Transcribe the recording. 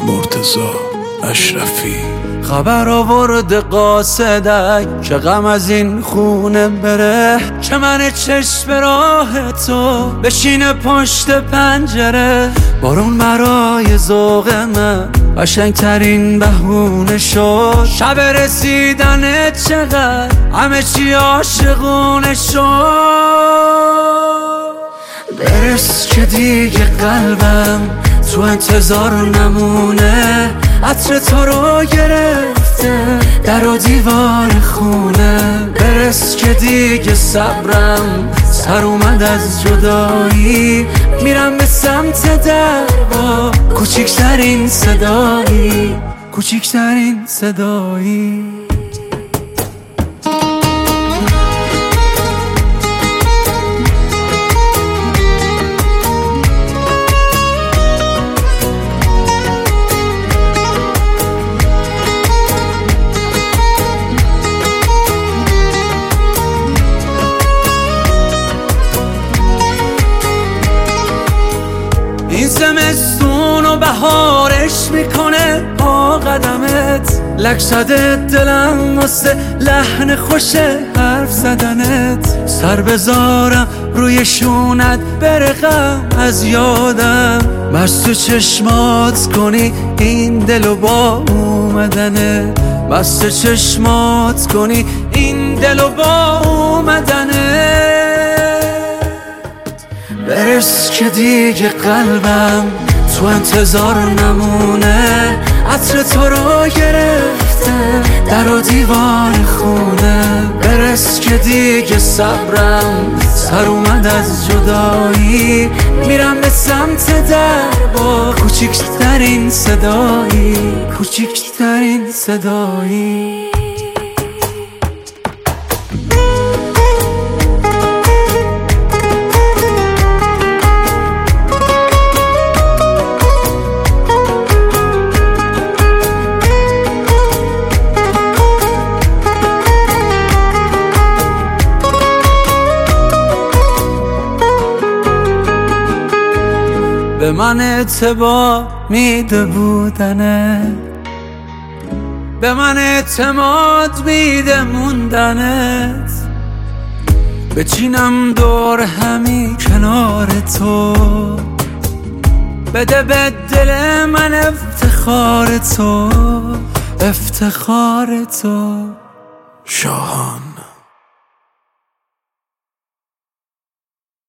مرتضی اشرفی. خبر آورد قاصدک که غم از این خونه بره، که من چشم راه تو بشینه پشت پنجره. بارون برای ذوق من قشنگترین بهونه شد، شب رسیدن چقدر همه چی عاشقونه شد. برس که دیگه قلبم تو انتظار نمونه، عطر تو رو گرفته در و دیوار خونه. برس که دیگه صبرم سر اومد از جدایی، میرم به سمت در با کوچکترین صدایی، کوچکترین صدایی. این زمستون و بهارش میکنه با قدمت، لک زده دلم واسه لحن خوش حرف زدنت. سر بذارم روی شونت بره غم از یادم، بس تو چشمات کنی این دلو با اومدنت، بس تو چشمات کنی این دلو با اومدنت. برس که دیگه قلبم تو انتظار نمونه، عطر تو رو گرفته در و دیوار خونه. برس که دیگه صبرم سر اومد از جدایی، میرم به سمت در با کوچکترین صدایی، کوچکترین صدایی. به من اعتبار میده بودنت، به من اعتماد میده موندنت. بچینم دور همی کنار تو، بده به دل من افتخار تو، افتخار تو. شاهان